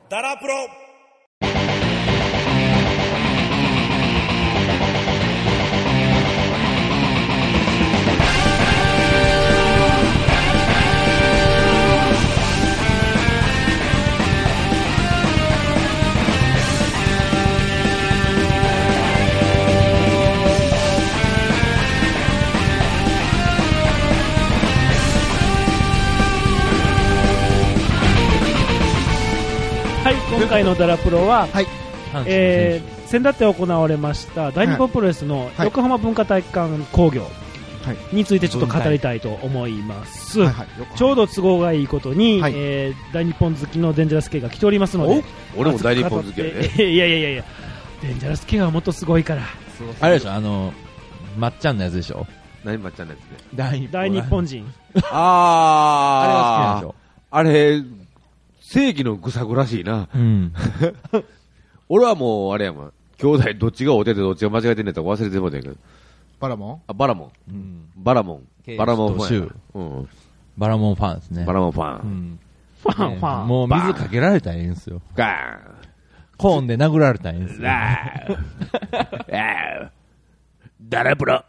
ダラプロ。 はい、今回のダラプロは、 はい、 先だって行われました大日本プロレスの横浜文化体育館興行についてちょっと語りたいと思います。ちょうど都合がいいことに、大日本好きのデンジャラス系が来ておりますので、 俺も大日本好きやね。 いやデンジャラス系はもっとすごいから。 あれでしょ、まっちゃんのやつでしょ。 何まっちゃんのやつね。 大日本人。 あれが好きなんでしょ。あれ正義の愚策らしいな。俺はもうあれやもん。兄弟どっちがおててどっちが間違えてんねんとか忘れてもうてんけど。 バラモン？ バラモン。バラモンファン。 バラモンファンですね。 バラモンファン。 ファン。 もう水かけられたらいいんですよ。 ガーン。 コーンで殴られたらいいんですよ。 ダラプロ。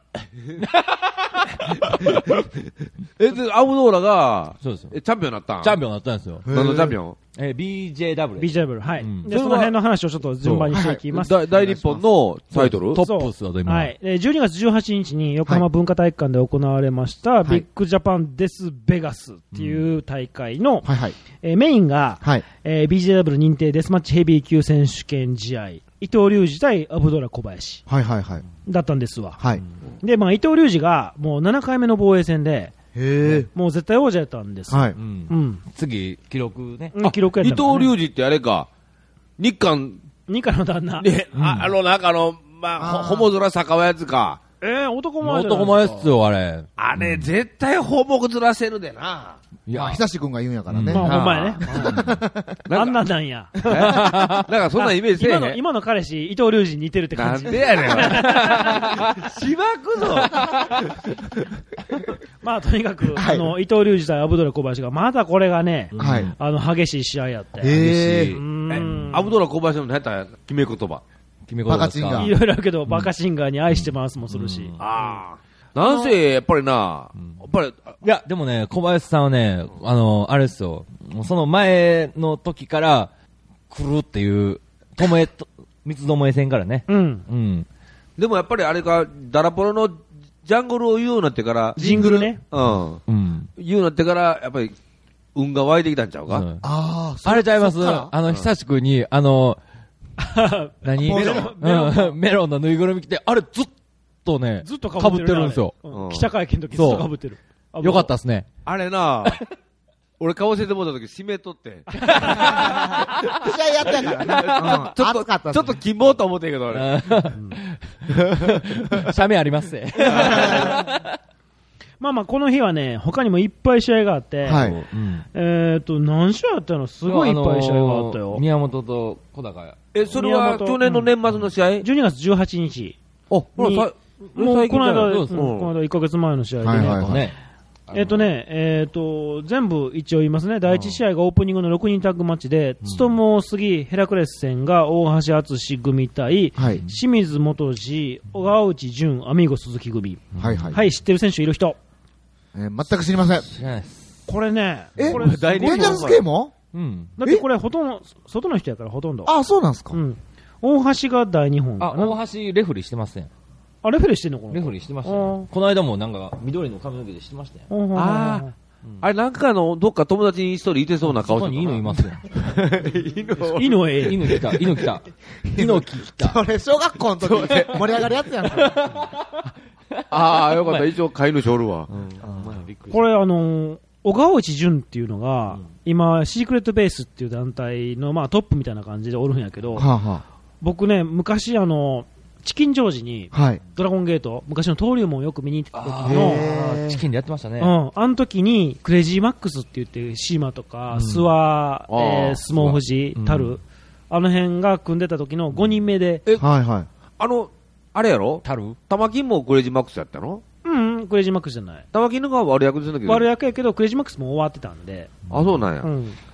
アブドーラが、 そうですよ。 チャンピオンになったん？ チャンピオンになったんですよ。 何のチャンピオン ？BJW。はい。で、その辺の話をちょっと順番にしていきます。 大日本のタイトル？ トップスだと今。 はい。12月18日に横浜文化体育館で行われました、ビッグジャパンデスベガスっていう大会の、メインが、BJW 認定デスマッチヘビー級選手権試合、伊藤隆二対アブドラ小林だったんですわ。で、伊藤隆二がもう7回目の防衛戦で、もう絶対王者やったんです。 次、記録ね。 記録やった。 伊藤隆二ってあれか、日韓の旦那。 ホモ面逆はやつか。 男前ですよ、あれ。 あれ、絶対ホモずらせるでな。 いや、久しくんが言うんやからね。 ほんまやね。あんなんや。 なんかそんなイメージせえへん。 今の彼氏、伊藤隆二に似てるって感じ。 なんでやねん。しばくぞ。 とにかく、伊藤隆二対アブドラ小林が、まだこれがね、激しい試合やって。 アブドラ小林の何やった決め言葉。 バカチンガー。 いろいろあるけど、バカシンガーに愛してますもするし。 なんせ、やっぱりな、 いや、でもね、小林さんはね、あれですよ、もうその前の時から、来るっていう、三つどもえ戦からね。 でもやっぱりあれか、ダラポロのジャングルを言うようになってから、 ジングルね。 言うようになってから、やっぱり、運が湧いてきたんちゃうか？ あれちゃいます？久しくに、メロンのぬいぐるみ着て、あれずっとね、 ずっと被ってるんですよ。 記者会見の時ずっと被ってる。 よかったっすね。 あれな、俺顔せてもらった時締めとって。 試合やったからちょっとキモと思ってんけど、俺。 写メありますね。 この日はね、他にもいっぱい試合があって、何試合あったの？すごいいっぱい試合があったよ。 宮本と小高や。 それは去年の年末の試合 ？12月18日。もうこの間1ヶ月前の試合でね。全部一応言いますね。第1試合がオープニングの6人タッグマッチで、務大杉ヘラクレス戦が大橋敦組対、清水元次、小川内淳、アミーゴ鈴木組。知ってる選手いる人？ 全く知りません。 これね、 これデンジャラス系も？ だってこれほとんど、外の人やからほとんど。 そうなんですか。 大橋が大日本。 大橋レフリーしてません。 レフェリーしてんのかな？ レフリーしてましたよ。この間もなんか緑の髪の毛でしてましたよ。 あれなんかどっか友達に一人いてそうな顔してる。 そこに犬いますよ。 犬来た。犬来た。 それ小学校の時盛り上がるやつやんか。 よかった。一応飼い主おるわ。 これ小川内淳っていうのが、今シークレットベースっていう団体のトップみたいな感じでおるんやけど、僕ね、昔チキンジョージに、ドラゴンゲート、昔の登竜門をよく見に行ってた時の、 チキンでやってましたね。 あの時に、クレイジーマックスって言って、シーマとか、諏訪、相撲富士、タル、あの辺が組んでた時の5人目で。 あれやろ？ タル？ 玉金もクレイジーマックスやったの？ クレイジーマックスじゃない。 玉金のが悪役ですんだけど。 悪役やけど、クレイジーマックスも終わってたんで。 そうなんや。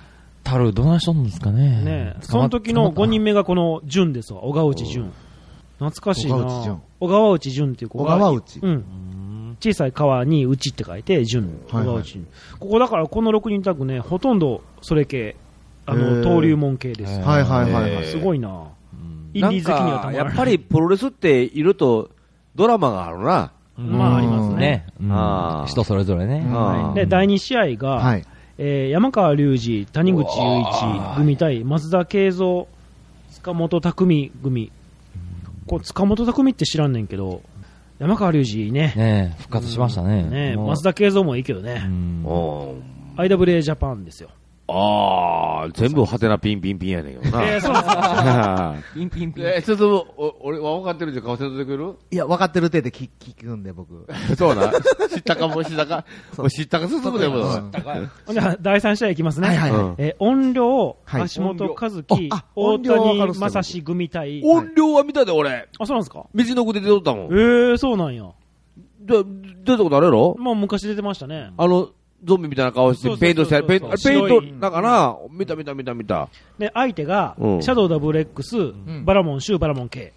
たるどないしとんですかね。 ねその時の5人目がこの淳ですわ、小川内淳。懐かしいな。小川内淳っていう子が。 小川内。 うん。小さい川に内って書いて、淳。小川内。ここだからこの6人タッグね、ほとんどそれ系、登竜門系です。 はいはいはい。 すごいな。インディーズ的にはたまらない。 やっぱりプロレスっているとドラマがあるな。 まあありますね。 人それぞれね。 で、第2試合が、山川隆二、谷口雄一組対松田慶三、塚本匠組。塚本匠って知らんねんけど、山川隆二ね。 復活しましたね。 松田慶三もいいけどね。IWA ジャパンですよ。 全部ハテナピンピンピンやねんけどな。 そうなんですピンピンピン。 ちょっと、俺は分かってるんじゃ顔せんといてくれる？ いや、分かってる程度聞くんで、僕。 そうな。知ったかも知ったか。知ったか進むでも。 じゃあ、第3試合いきますね。音量、橋本和樹、大谷正史組対。 音量は見たで、俺。 あ、そうなんですか？ 道の奥で出とったもん。 そうなんや。 出たことあるやろ？ まあ、昔出てましたね。 ゾンビみたいな顔して、ペイントして、ペイント、なんかな、見た。 で、相手が、シャドウダブル X、バラモン、シューバラモン K。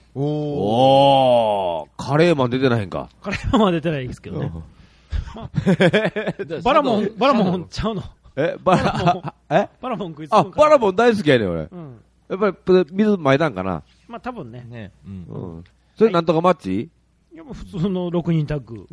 カレーマン出てないんか。 カレーマンは出てないですけどね。バラモンちゃうの。バラモン食いつくんか。 バラモン大好きやねん、俺。やっぱり、水巻いたんかな。 まあ、多分ね。 それなんとかマッチ？ いや、もう普通の6人タッグ。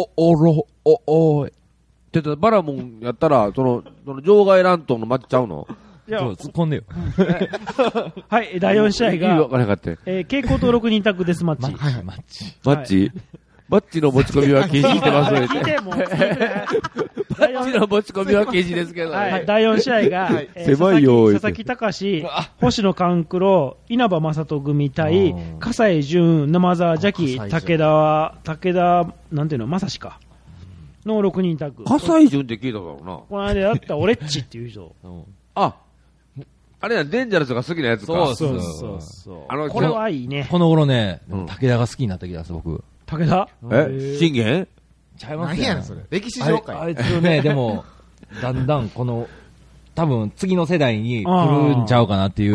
バラモンやったら、その場外乱闘のマッチちゃうの？ いや、 突っ込んでよ。 はい、第4試合が、 わからなかった。 蛍光と6人タッグデスマッチ。 マッチの持ち込みは禁止してますので。 聞いて、もう。 マッチの持ち込みは禁止ですけど。 はい、第4試合が、 狭いよ。 佐々木隆、星野勘九郎、稲葉正人組対、葛西潤、生沢邪気、武田、なんていうの、正史か。の6人タッグ。 葛西潤って聞いただろうな。 この間やったオレッチっていう人。 あれや、デンジャラスが好きなやつか。 そう。これはいいね。 この頃ね、武田が好きになった気がする、僕。 武田？ 信玄？ ちゃいます何やねん、それ。歴史紹介。 あいつね、でも、だんだん多分次の世代に来るんちゃうかなっていう、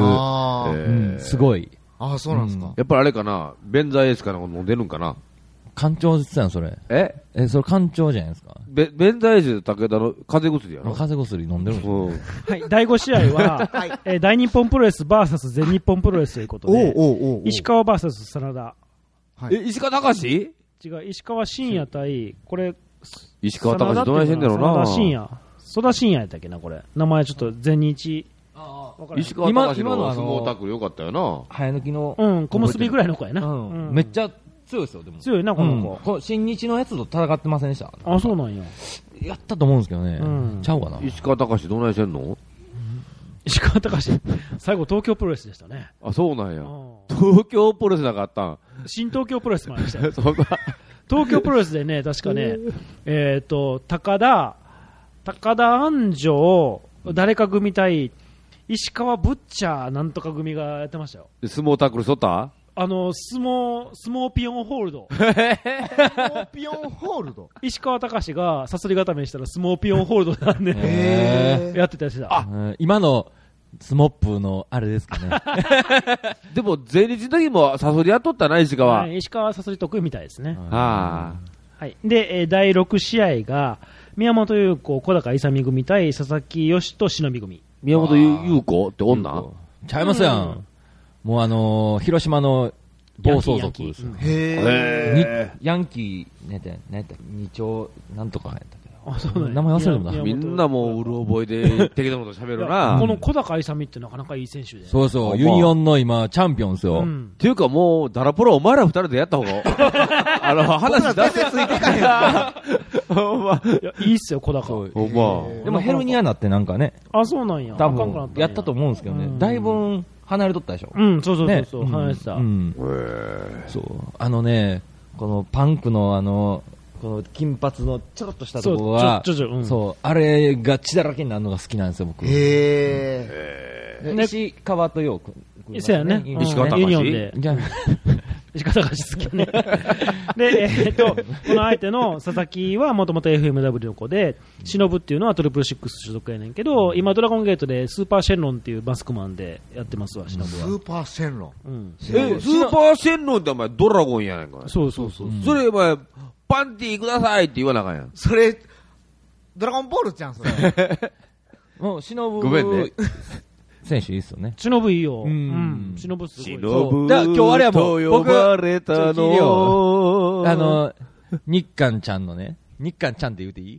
すごい。 そうなんですか。 やっぱりあれかな、ベンザーエースかな、もう出るんかな。 艦長ですやん、それ。それ艦長じゃないですか。 ベンザーエース武田の風邪薬やろ。 風邪薬飲んでるんですよ。 はい、第5試合は、大日本プロレス VS 全日本プロレスということで、石川 VS 真田。 石川隆？ 違う、石川真也対、これ、 石川隆どないしてんだろうな。 真田真也やったっけな、これ。名前ちょっと全日。 石川隆の相撲タックルよかったよな。 早抜きの。 小結びぐらいの子やな。 めっちゃ強いですよ、でも。 強いな、この子。 新日のやつと戦ってませんでした？ そうなんや。 やったと思うんですけどね。ちゃうかな。 石川隆どないしてんの？ 石川隆最後東京プロレスでしたね。 そうなんや。東京プロレスなんかあったん？ 新東京プロレスもありましたよ。東京プロレスでね、確かね、高田安城、誰か組対、石川ブッチャーなんとか組がやってましたよ。 相撲タックルしとった？ 相撲ピヨンホールド。 相撲ピヨンホールド石川隆がサソリ固めしたら相撲ピヨンホールドなんで、やってたりしてた。 今のスモップのあれですかね。 でも、前日の時もサソリやっとったな、石川。 石川はサソリ得意みたいですね。 はい。 で、第6試合が、宮本優子、小高勇組対佐々木義人忍組。 宮本優子って女？ ちゃいますやん。もう広島の暴走族です。ヤンキー、二丁、なんとかやったけど。名前忘れてもな。 みんなもううる覚えで適当なこと喋るな。 この小高勇ってなかなかいい選手で。 そうそう、ユニオンの今、チャンピオンですよ。 っていうかもう、ダラプロお前ら二人でやった方が、話出せついてかへんか。 いいっすよ、小高。 でもヘルニアなってなんかね。 そうなんや。 多分、やったと思うんですけどね。だいぶ離れとったでしょ。 そう、離れてた。 そう。このパンクのこの金髪のちょろっとしたところは、そう、あれが血だらけになるのが好きなんですよ、僕。石川とよく。 そうやね。 石川隆？ 石方が好きね。で、この相手の佐々木はもともと FMW の子で、忍っていうのはトリプルシックス所属やねんけど、今ドラゴンゲートでスーパーシェンロンっていうマスクマンでやってますわ、忍は。 スーパーシェンロン。 うん。 スーパーシェンロンってお前ドラゴンやないか。 そうそうそう。 それお前、パンティーくださいって言わなあかんやん。 それ、ドラゴンボールちゃん、それ。 もう、忍ごめんね。 選手いいっすよね。 忍いいよ。うん。忍すごい。 忍だ今日あれはもう、 と呼ばれたの。 日韓ちゃんのね、日韓ちゃんって言うていい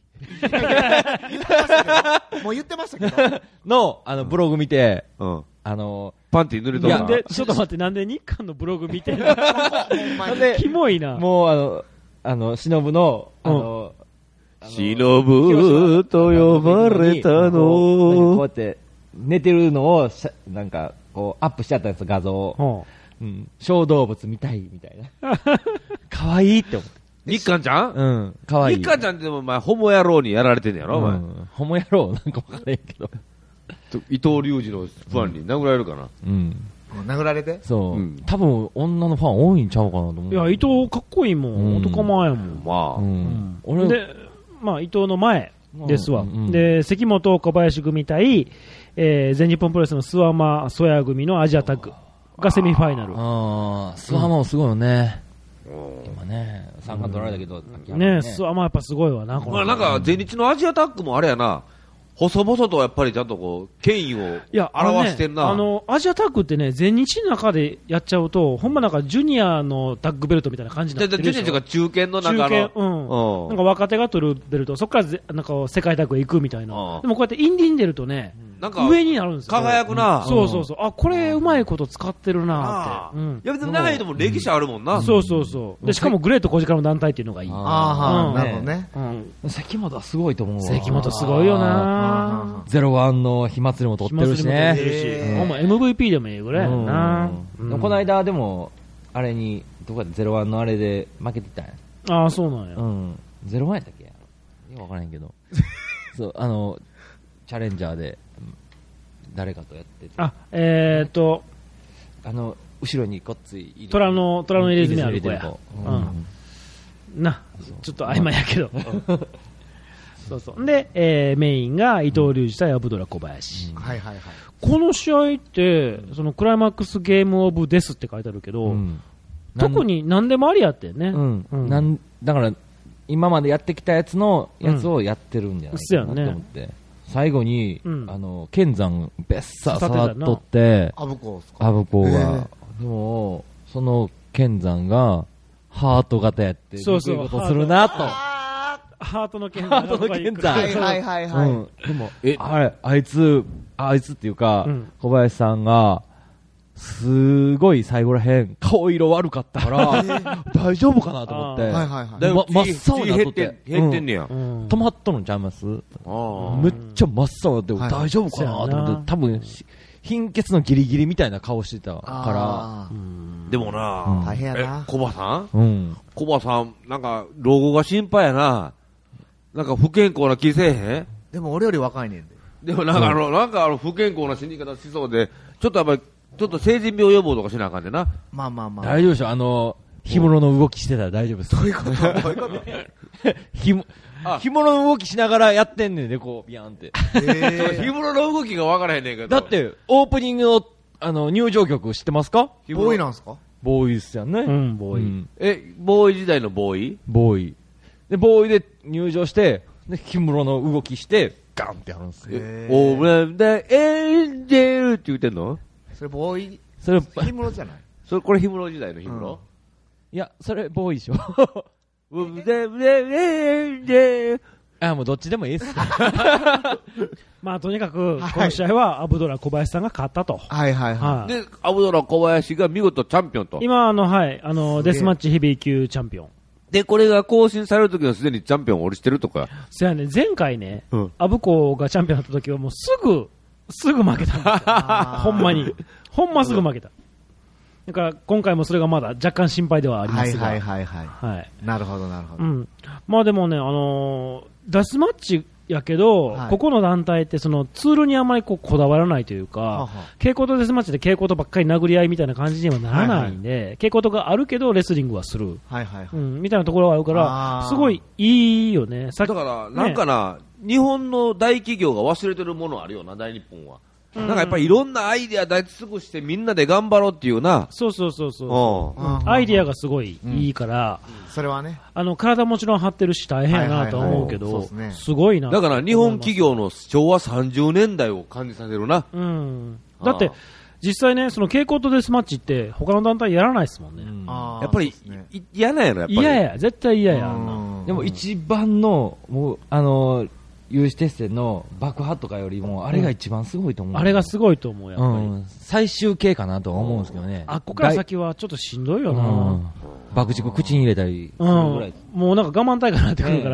もう言ってましたけど。 の、ブログ見て、 うん。 パンティー濡れたなんで、ちょっと待って、なんで日韓のブログ見てんのキモいな。 もう、忍の、 忍と呼ばれたの。 こうやって、寝てるのを、なんか、こう、アップしちゃったんです画像を。うん。小動物見たい、みたいな。かわいいって思って。 日韓ちゃんうん。かわいい。 日韓ちゃんってでもお前、ホモ野郎にやられてんねやろ、お前。 ホモ野郎なんかわからへんけど。 伊藤隆二のファンに殴られるかな。 うん。 殴られてそう。多分、女のファン多いんちゃうかなと思う。 いや、伊藤かっこいいもん。男前やもん。 まあ。 俺で、まあ、伊藤の前ですわ。で、関本小林組対、全日本プロレスの諏訪間曽谷組のアジアタッグがセミファイナル。 諏訪間もすごいよね。今ね、三冠取られたけど。 ね、諏訪間やっぱすごいわな、 まあなんか、全日のアジアタッグもあれやな。細々とやっぱりちゃんとこう、権威を表してんな。 アジアタッグってね、全日の中でやっちゃうと、ほんまなんかジュニアのタッグベルトみたいな感じになってるでしょ。 ジュニアというか中堅の中の。 なんか若手が取るベルト、そこからなんか世界タッグへ行くみたいな。でもこうやってインディーに出るとね、なんか上になるんですよ。 輝くな。 そうそうそう。あ、これうまいこと使ってるなって。 いや別に長いとも歴史あるもんな。 そうそうそう。で、しかもグレート小力の団体っていうのがいい。 ああ、なるほどね。 関本はすごいと思うわ。 関本すごいよな。 01の火祭りも取ってるしね。 ほんま MVP でもいいぐらいやな。 この間でも、あれに、どこかで01のあれで負けてたんや。 ああ、そうなんや。 01やったっけ？よくわからへんけど。そう、チャレンジャーで、誰かとやってて。後ろにこっつい虎の入れ墨ある子や。な、ちょっと曖昧やけど。そうそう。で、メインが伊藤隆二対アブドラ小林。 はいはいはい。 この試合って、そのクライマックスゲームオブデスって書いてあるけど、特に何でもありやってんね。 だから、今までやってきたやつのやつをやってるんじゃないかなと思って。最後に、剣山べっさ触っとって、 アブコが。でも、その剣山が、ハート型やって、そういうことするなと。 ハートの剣山。 はいはいはい。 でも、あいつっていうか、小林さんが、すごい最後らへん、顔色悪かったから、大丈夫かなと思って、真っ青になっとって。 減ってんねや。 止まっとるんちゃいます？めっちゃ真っ青で、大丈夫かなと思って、多分、貧血のギリギリみたいな顔してたから。 でもな、 大変やな。 コバさんコバさん、なんか、老後が心配やな。なんか不健康な気せえへん？ でも俺より若いねんで。 でもなんか不健康な死に方しそうで、ちょっとやっぱり、ちょっと成人病予防とかしなあかんでな。 まあまあまあ。 大丈夫でしょ干物の動きしてたら大丈夫です。 どういうこと干物の動きしながらやってんねんね、こう、ビヤンって。 干物の動きが分からへんねんけど。 だって、オープニングの、入場曲知ってますか？ ボーイなんすか？ ボーイっすよね。 ボーイ。ボーイ時代のボーイ？ ボーイ。で、ボーイで入場して、で、干物の動きして、ガンってやるんですよ。 オーランダエンジェルって言ってんの？ それボーイ、 それ、 氷室じゃない？ これ氷室時代の氷室？ いや、それボーイでしょ。もうどっちでもいいっす。 まあとにかく、この試合はアブドラ小林さんが勝ったと。 はいはいはい。 で、アブドラ小林が見事チャンピオンと。 今デスマッチヘビー級チャンピオン。 で、これが更新されるときはすでにチャンピオン降りしてるとか。 そうやね、前回ね、アブコがチャンピオンだったときはもうすぐ負けたんですよ。ほんまに。ほんますぐ負けた。だから今回もそれがまだ若干心配ではありますが。 はい。なるほどなるほど。 まあでもね、デスマッチやけど、ここの団体ってそのツールにあんまりこだわらないというか、稽古とデスマッチで稽古とばっかり殴り合いみたいな感じにはならないんで、稽古とかあるけどレスリングはする、みたいなところがあるから、すごいいいよね。 だから、なんかな、日本の大企業が忘れてるものあるよな、大日本は。なんかやっぱりいろんなアイディア出し尽くしてみんなで頑張ろうっていうな。 そう。アイディアがすごいいいから、 それはね。 体もちろん張ってるし大変やなとは思うけど、すごいな。 だから日本企業の昭和30年代を感じさせるな。 だって、実際ね、その稽古とデスマッチって他の団体やらないですもんね。 やっぱり嫌なんやろ、やっぱり。 嫌や、絶対嫌や。 でも一番の、もう、有刺鉄線の爆破とかよりも、あれが一番すごいと思う。 あれがすごいと思う、やっぱり。 最終形かなとは思うんですけどね。 ここから先はちょっとしんどいよな。 爆竹口に入れたりするぐらい。 もうなんか我慢大会になってくるから。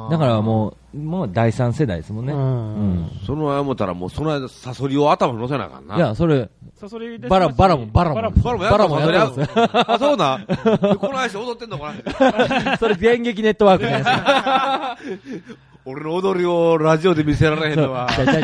だからもう第3世代ですもんね。 その思ったらもうその間、サソリを頭に乗せなあかんな。 いや、それ、バラもやるんですよ。 あ、そうな。この足踊ってんのかな。それ電撃ネットワークじゃないですか。俺の踊りをラジオで見せられへんのは。電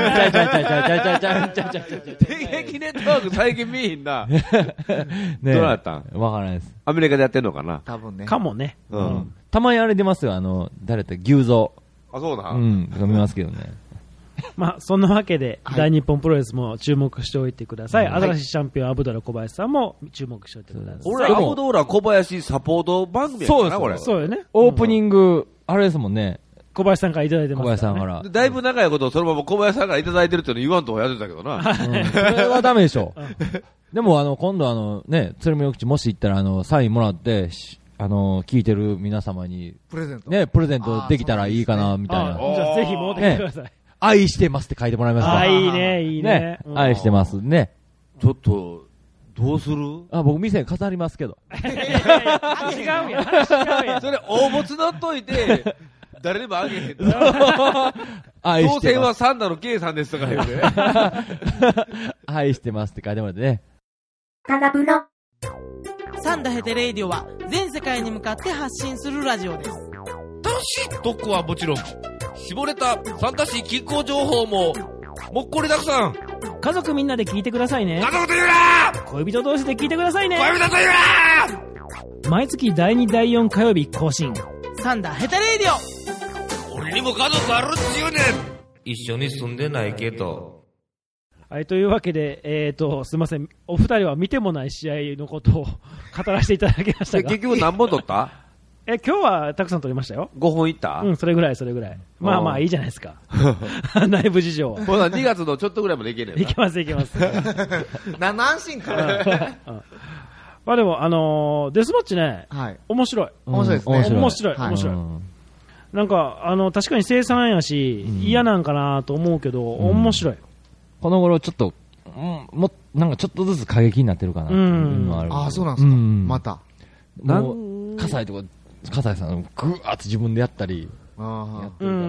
撃ネットワーク最近見えへんな。どうなったん？ わからないです。 アメリカでやってんのかな？ 多分ね。 かもね。 たまにあれ出ますよ、誰だ牛蔵。 あ、そうだ。 見ますけどね。 まあ、そんなわけで、大日本プロレスも注目しておいてください。新しいチャンピオン、アブドーラ小林さんも注目しておいてください。 俺、アブドーラ小林サポート番組やからな、これ。 そうよね。 オープニング、あれですもんね。 小林さんからいただいてます。 小林さんから。 だいぶ長いことをそのまま小林さんからいただいてるっていうの言わんとやってたけどな。 それはダメでしょ。でも、今度鶴見奥地もし行ったら、サインもらって、聞いてる皆様に、プレゼントできたらいいかな、みたいな。 じゃあぜひ持ってきてください。 愛してますって書いてもらいますか。 いいね、いいね。 愛してますね。 ちょっと、どうする？ 僕店に飾りますけど。 違うやん。 それ応募募っといて、誰でもあげへん。当選はサンダの K さんですとか言うね。 愛してますって書いてもらってね。 タラブロ。サンダヘテレイディオは全世界に向かって発信するラジオです。 楽しい特攻はもちろん、絞れたサンタシー気候情報ももっこりたくさん。 家族みんなで聞いてくださいね。 家族と言うな。 恋人同士で聞いてくださいね。 恋人と言うな。毎月第2第4火曜日更新、 サンダヘテレイディオ。俺にも家族あるっちゅうねん。一緒に住んでないけど。 はい、というわけで、すいません、お二人は見てもない試合のことを語らせていただきましたが。 結局何本取った？ 今日はたくさん取りましたよ。 5本いった？ それぐらい。まあまあいいじゃないですか。内部事情は。 ほら、2月のちょっとぐらいまでいけねえな。 いけます。 何の安心感？ まあでも、デスマッチね、面白い。 面白いですね。 面白い。なんか、確かに生産やし、嫌なんかなと思うけど、面白い。 この頃ちょっと、なんかちょっとずつ過激になってるかなっていうのはある。 ああ、そうなんですか。また。 葛西さん、ぐわーって自分でやったり、やってるから、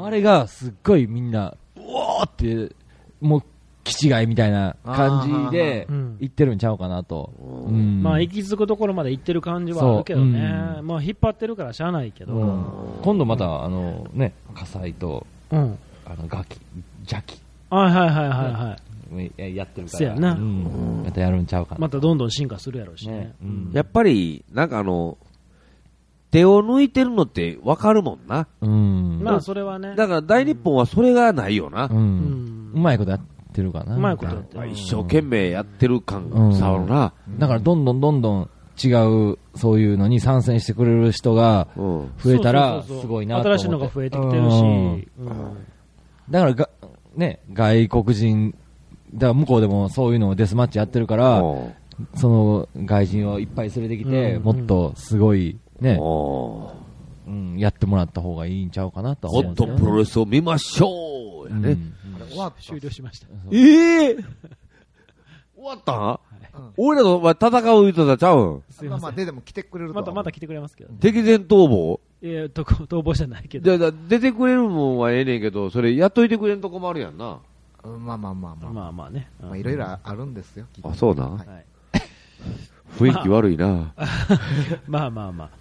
あれがすっごいみんな、うおーって、もう、気違いみたいな感じで、言ってるんちゃうかなと。 まあ、行き着くところまで行ってる感じはあるけどね。まあ、引っ張ってるからしゃあないけど。 今度また、葛西と、ジャキ。 はい。 やってるから。 そうやな。 またやるんちゃうかな。 またどんどん進化するやろうしね。 やっぱり、なんか手を抜いてるのってわかるもんな。 まあ、それはね。 だから大日本はそれがないよな。 うまいことやってるかな。 うまいことやってる。 一生懸命やってる感さるな。 だからどんどん違う、そういうのに参戦してくれる人が増えたら、すごいなと思って。 新しいのが増えてきてるし。 だから外国人、だから向こうでもそういうのをデスマッチやってるから、その外人をいっぱい連れてきて、もっとすごいね、やってもらった方がいいんちゃうかなと思うんですよね。 もっとプロレスを見ましょうやね。 終了しました。 終わったん？俺らと戦う人たちゃうん？ まあでも来てくれると。 また来てくれますけど。 敵前逃亡？ 逃亡じゃないけど。 出てくれるもんはええねんけど、それやっといてくれんとこもあるやんな。 まあね。いろいろあるんですよ。 あ、そうな。雰囲気悪いな。 まあ。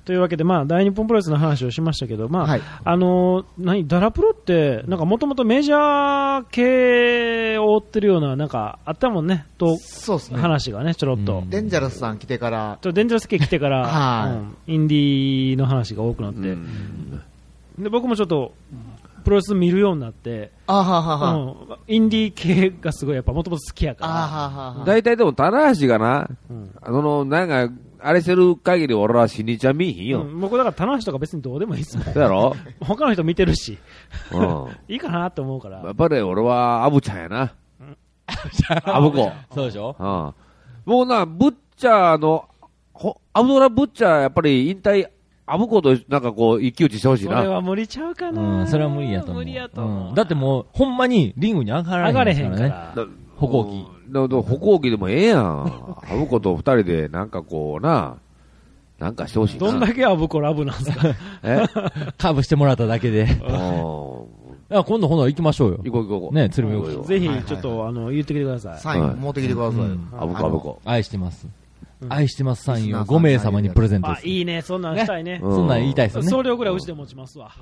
というわけで、まあ、大日本プロレスの話をしましたけど、まあ、はい、ダラプロって、なんかもともとメジャー系を追ってるような、なんかあったもんね、 そうですね。 話がね、ちょろっと。 デンジャラスさん来てから。 デンジャラス系来てから、はい、インディーの話が多くなって、で、僕もちょっと、プロレス見るようになって、インディー系がすごいやっぱもともと好きやから。 大体でも、棚橋がな、なんか、あれしてる限り俺は死にちゃん見えへんよ。 僕だから棚橋とか別にどうでもいいっすもん。 そうやろ他の人見てるし。いいかなって思うから。 やっぱり俺はアブちゃんやな。アブコ。 そうでしょもうな、ブッチャーの、アブドラブッチャーやっぱり引退、アブコとなんかこう、一騎打ちしてほしいな。 それは無理ちゃうかな。 それは無理やと思う。無理やと思う。だってもう、ほんまにリングに上がらへんからね。歩行器。 歩行器でもええやん。アブコと二人でなんかこうな、なんかしてほしいな。 どんだけアブコラブなんすかカーブしてもらっただけで。今度行きましょうよ。 行こう。 ね、鶴見よく。 ぜひ、ちょっと、言ってきてください。 サイン持ってきてください。 アブコ。 愛してます。愛してますサインを5名様にプレゼントです。 いいね、そんなんしたいね。 そんなん言いたいですよね。 送料ぐらいうちで持ちますわ。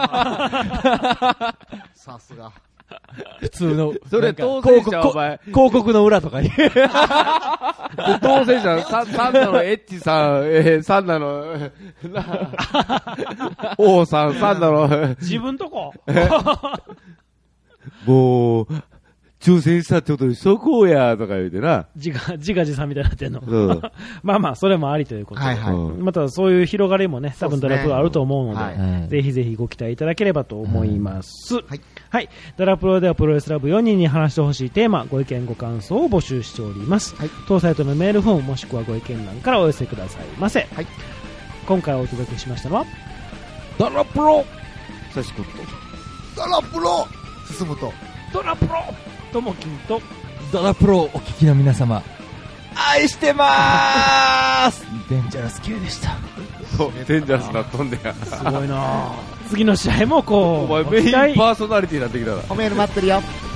さすが。 普通の。 それ当選者お前。 広告の裏とかに。 当選者、サンダのエッチさん、サンダの、王さん、サンダの。 自分とこ。 もう、抽選したってことにしとこうや、とか言うてな。 自画自賛みたいになってんの。まあまあ、それもありということで。またそういう広がりもね、多分ドラプロあると思うので、ぜひぜひご期待いただければと思います。はい。ドラプロではプロレスラブ4人に話してほしいテーマ、ご意見ご感想を募集しております。当サイトのメールフォームもしくはご意見欄からお寄せくださいませ。今回お届けしましたのは、 ドラプロ久しくんと、 ドラプロ進むと、 ドラプロともきんと、 ドラプロお聞きの皆様、愛してまーすデンジャラス系でした。 そう、デンジャラスなっとんでや。 すごいな次の試合もこう、 お前メインパーソナリティになってきたな。 おメール待ってるよ。